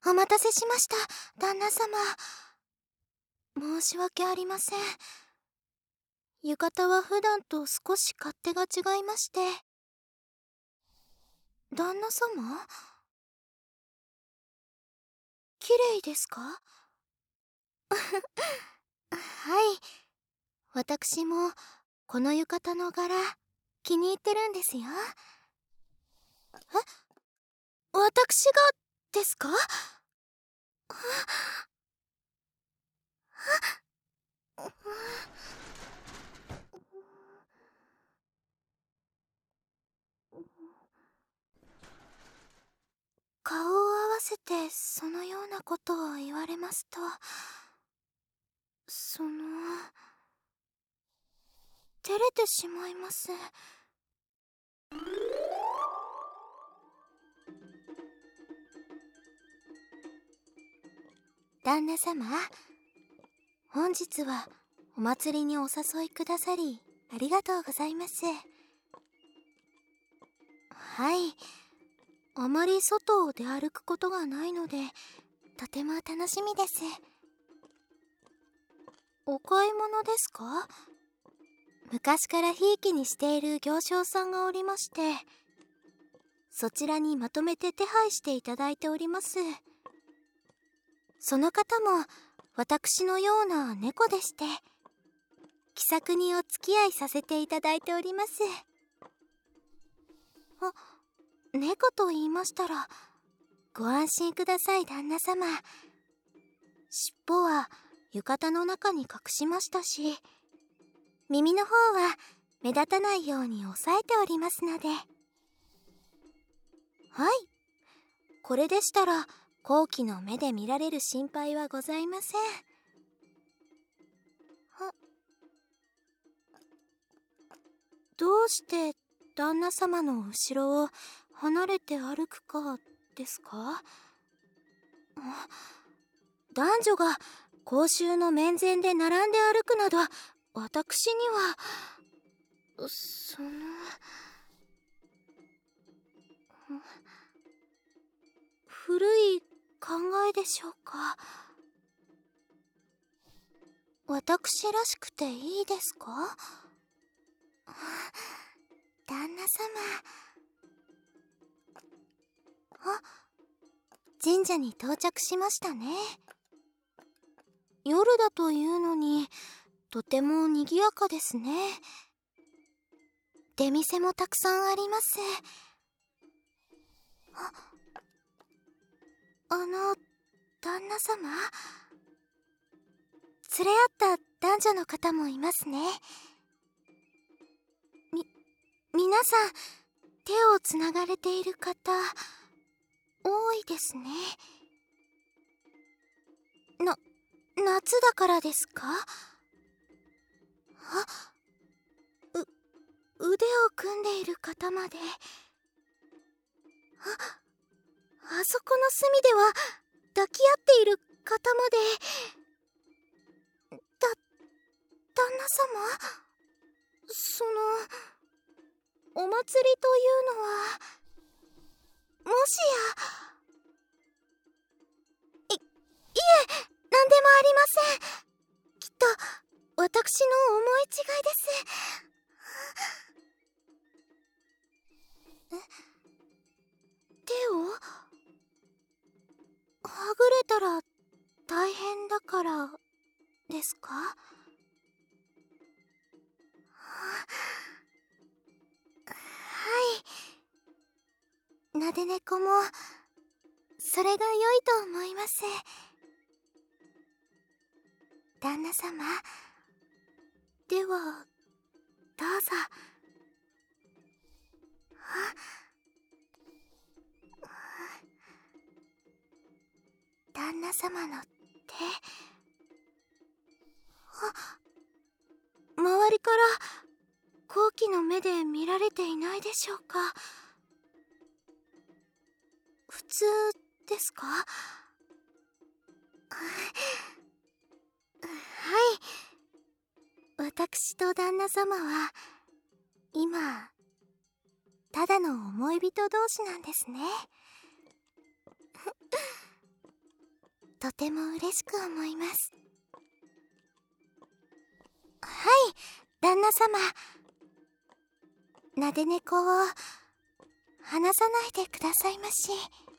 お待たせしました、旦那様。申し訳ありません。浴衣は普段と少し勝手が違いまして。旦那様？綺麗ですか？はい。私もこの浴衣の柄気に入ってるんですよ。私がですか？顔を合わせてそのようなことを言われますと、照れてしまいます。旦那様、本日はお祭りにお誘いくださりありがとうございます。はい、あまり外を出歩くことがないのでとても楽しみです。お買い物ですか？昔からひいきにしている行商さんがおりまして、そちらにまとめて手配していただいております。その方も私のような猫でして、気さくにお付き合いさせていただいております。猫と言いましたらご安心ください、旦那様。尻尾は浴衣の中に隠しましたし、耳の方は目立たないように押さえておりますので。はい、これでしたら好奇の目で見られる心配はございません。どうして旦那様の後ろを離れて歩くかですか？男女が公衆の面前で並んで歩くなど私には古い考えでしょうか。私らしくていいですか？旦那様。神社に到着しましたね。夜だというのにとても賑やかですね。出店もたくさんあります。旦那様、連れ合った男女の方もいますね。皆さん手をつながれている方多いですね。夏だからですか？腕を組んでいる方まで。あそこの隅では抱き合っている方まで。旦那様、お祭りというのはもしや。いえ、何でもありません。きっと私の思い違いです。手をはぐれたら大変だからですか？はい、なで猫もそれが良いと思います。旦那様、ではどうぞ。旦那様の手、周りから好奇の目で見られていないでしょうか？普通ですか？はい、私と旦那様は今ただの思い人同士なんですね。 とても嬉しく思います。はい、旦那様。なで猫を離さないでくださいまし。